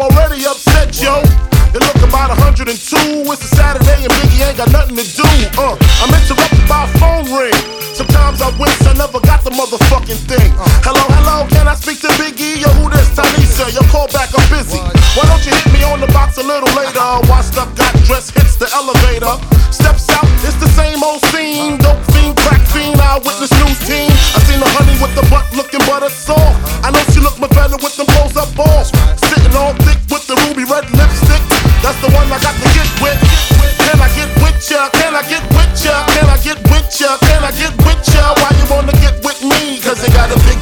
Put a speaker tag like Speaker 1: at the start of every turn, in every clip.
Speaker 1: already upset, yo. It look about 102. It's a Saturday and Biggie ain't got nothing to do. I'm interrupted by a phone ring. Sometimes I wish I never got the motherfucking thing. Hello, hello, can I speak to Biggie? Yo, who this? Tanisha, your call back, I'm busy. Why don't you hit me on the box a little later? Washed up, got dressed, hits the elevator. Steps out, it's the same old scene. Dope fiend, crack fiend, eyewitness news team. I seen the honey with the butt looking butter soft. I know she look my better with them clothes up balls. Sitting all thick with the ruby red lipstick. That's the one I got to get with. Can I get with ya? Can I get with ya? Can I get with ya? Can I get with ya? Why you wanna get with me? Cause they got a big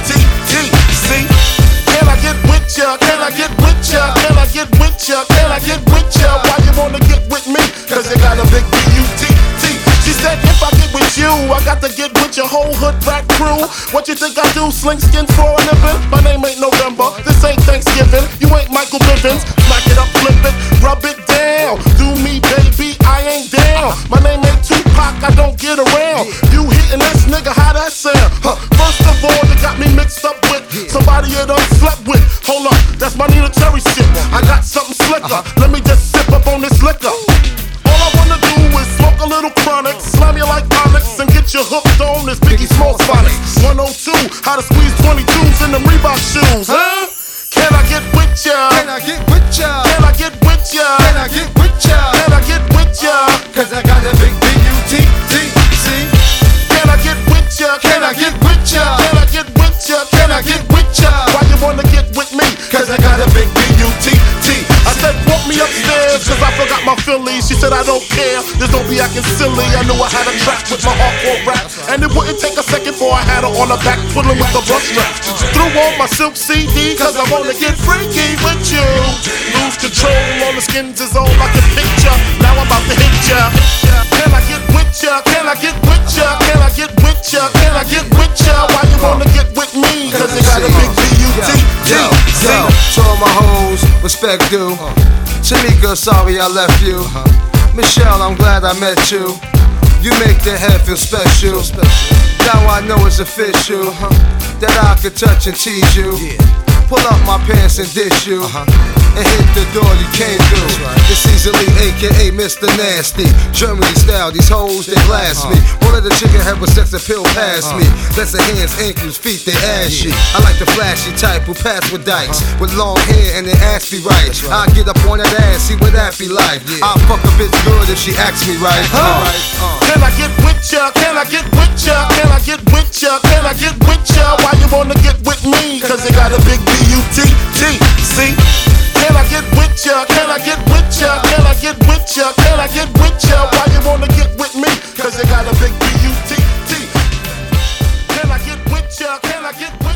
Speaker 1: B-U-T-T-C. Can I get with ya? Can I get with ya? Can I get with ya? Can I get with ya? Why you wanna get with me? Cause they got a big B-U-T-T. She said if I get with you, I got to get with your whole hood rat crew. What you think I do? Sling skins for a living? My name ain't November, this ain't Thanksgiving. You ain't Michael Bivins. Smack it up, flip it, rub it down. Do me, baby, I ain't down. My name ain't Tupac, I don't get around. You hitting this nigga, how that sound? First of all, you got me mixed up with somebody you done slept with. Hold up, that's my Nina Cherry shit. I got something slicker, let me just sip up on this liquor. All I wanna do is smoke a little chronic, slam you like Onyx, and get you hooked on this Biggie Smalls phonics. 102, how to squeeze 22s in them Reebok shoes, huh? Can I get with ya?
Speaker 2: Can I get with ya?
Speaker 1: Can I get with ya?
Speaker 2: Can I get with ya?
Speaker 1: Can I get with ya?
Speaker 2: Cause I got a big B-U-T-T-C.
Speaker 1: Can I get with ya?
Speaker 2: Can I get with ya?
Speaker 1: Can I get with ya?
Speaker 2: Can I get with ya?
Speaker 1: Why you wanna get with me?
Speaker 2: Cause I got a big B-U-T-T.
Speaker 1: I said walk me upstairs cause I forgot my Phillies. She said I don't care, just don't be acting silly. I knew I had a track with my hardcore rap, and it wouldn't take a second before I had her on her back twiddling with the brush strap. Threw on my silk CD cause I wanna get freaky with you. Lose control on the skins is all I can picture. Now I'm about to hit ya. Can I get with ya? Can I get with ya? Can I get with ya? Can I get with ya? Why you wanna get with me? Cause it got a big B-U-T-T.
Speaker 2: Yo, to all my hoes, respect due. Tamika, sorry I left you. Michelle, I'm glad I met you. You make the head feel special. Now I know it's official that I can touch and tease you. Pull up my pants and dish you, and hit the door you came through. It's easily AKA Mr. Nasty. Germany style, these hoes they blast me. One of the chicken head with sex appeal past me. That's the hands, ankles, feet, they ashy. I like the flashy type who pass with dykes, with long hair and their ass be right. I get up on that ass, see what that be like. I'll fuck a bitch good if she asks me right.
Speaker 1: Can I get with ya? Can I get with ya? Can I get with ya? Can I get with ya? Why you wanna get with me? Cause it got a big B-U-T-T-C. Can I get with ya? Can I get with ya? Can I get with ya? Can I get with ya? Why you wanna get with me? Cause it got a big B-U-T-T. Can I get with ya? Can I get with ya?